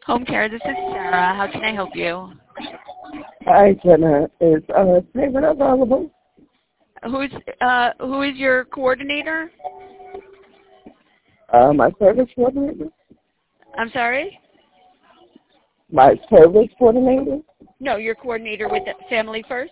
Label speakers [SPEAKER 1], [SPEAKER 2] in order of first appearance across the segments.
[SPEAKER 1] Home care, this is Sarah. How can I help you?
[SPEAKER 2] Hi, Jenna. Is payment available?
[SPEAKER 1] Who is your coordinator?
[SPEAKER 2] My service coordinator?
[SPEAKER 1] I'm sorry?
[SPEAKER 2] My service coordinator?
[SPEAKER 1] No, your coordinator with Family First?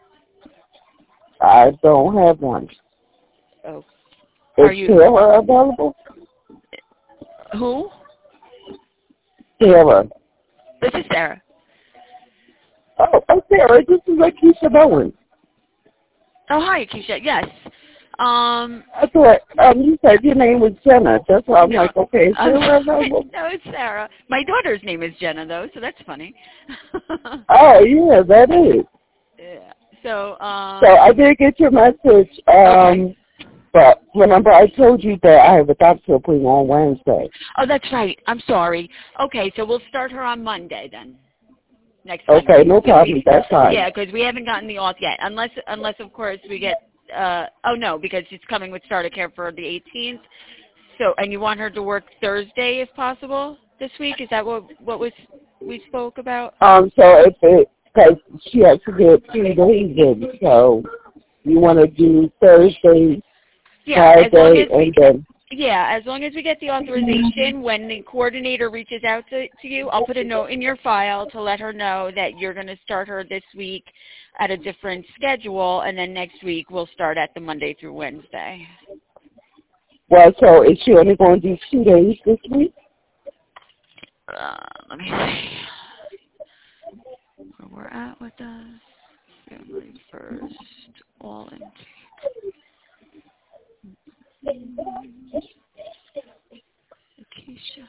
[SPEAKER 2] I don't have one.
[SPEAKER 1] Oh.
[SPEAKER 2] Is
[SPEAKER 1] Are you
[SPEAKER 2] Sarah available?
[SPEAKER 1] who?
[SPEAKER 2] Sarah.
[SPEAKER 1] This is Sarah.
[SPEAKER 2] Oh, Sarah, this is Keisha Bowen.
[SPEAKER 1] Oh, hi, Keisha. Yes.
[SPEAKER 2] I thought you said your name was Jenna. That's why I'm like, okay, is Sarah available?
[SPEAKER 1] No, it's Sarah. My daughter's name is Jenna, though, so that's funny.
[SPEAKER 2] Oh, yeah, that is.
[SPEAKER 1] Yeah. So
[SPEAKER 2] I did get your message,
[SPEAKER 1] okay.
[SPEAKER 2] but remember I told you that I have a doctor appointment on Wednesday.
[SPEAKER 1] Oh, that's right. I'm sorry. Okay, so we'll start her on Monday then. Next
[SPEAKER 2] Okay,
[SPEAKER 1] Monday.
[SPEAKER 2] no problem. That's fine.
[SPEAKER 1] Yeah, because we haven't gotten the auth yet, unless of course we get. Oh no, because she's coming with starter care for the 18th. So, and you want her to work Thursday if possible this week? Is that what we spoke about?
[SPEAKER 2] So because she has to get 3 days in, so you want to do Thursday,
[SPEAKER 1] Yeah,
[SPEAKER 2] Friday, and then.
[SPEAKER 1] Yeah, as long as we get the authorization, when the coordinator reaches out to you, I'll put a note in your file to let her know that you're going to start her this week at a different schedule, and then next week we'll start at the Monday through Wednesday.
[SPEAKER 2] Well, so is she only going to do 2 days this week?
[SPEAKER 1] Let me see where we're at with the Family First all in. Keisha.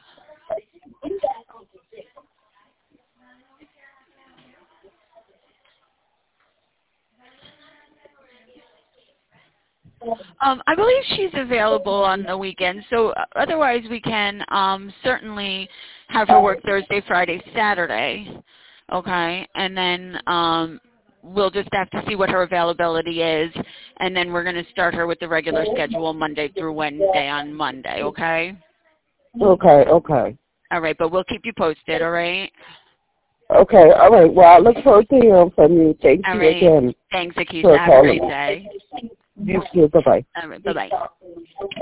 [SPEAKER 1] I believe she's available on the weekend, so otherwise we can certainly have her work Thursday, Friday, Saturday, okay? And then we'll just have to see what her availability is, and then we're going to start her with the regular schedule Monday through Wednesday on Monday, okay?
[SPEAKER 2] Okay.
[SPEAKER 1] All right, but we'll keep you posted, all right?
[SPEAKER 2] Okay, all right. Well, I look forward to hearing from you. Thank
[SPEAKER 1] All
[SPEAKER 2] you
[SPEAKER 1] right.
[SPEAKER 2] again.
[SPEAKER 1] Thanks, Akisha. Have a great day.
[SPEAKER 2] You too. Bye-bye.
[SPEAKER 1] All right, bye-bye.